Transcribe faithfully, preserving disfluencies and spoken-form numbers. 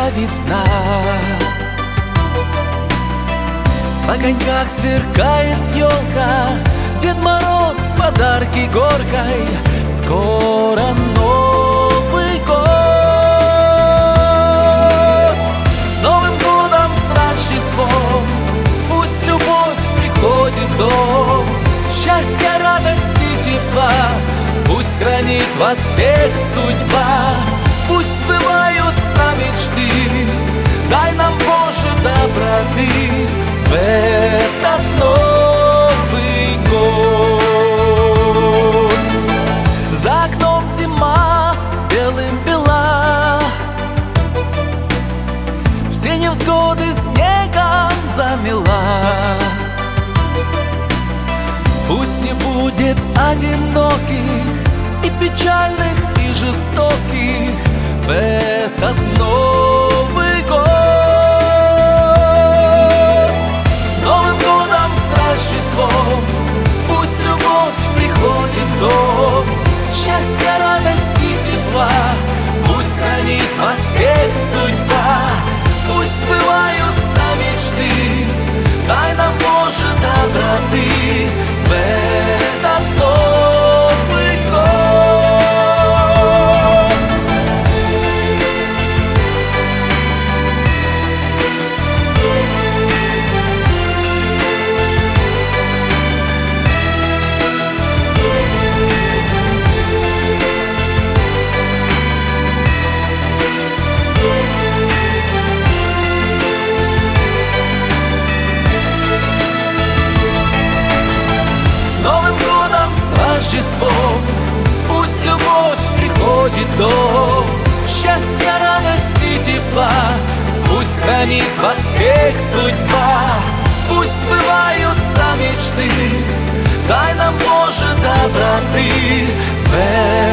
всегда видна. В огоньках сверкает елка, Дед Мороз подарки горкой. Скоро Новый год. С Новым годом, с Рождеством, пусть любовь приходит в дом. Счастья, радости, тепла, пусть хранит вас всех судьба. Пусть сбываются мечты, дай нам, Боже, доброты в этот Новый год. За окном зима белым бела, все невзгоды снегом замела. Пусть не будет одиноких и печальных, и жестоких в этот Новый год. С Новым годом, с Рождеством, пусть любовь приходит в дом. Счастья, радости, тепла, пусть хранит вас всех судьба. Пусть сбываются мечты, дай нам, Боже, доброты в этот Новый год. Пусть любовь приходит в дом. Счастья, радости, тепла, пусть хранит вас всех судьба. Пусть сбываются мечты, дай нам, Боже, доброты в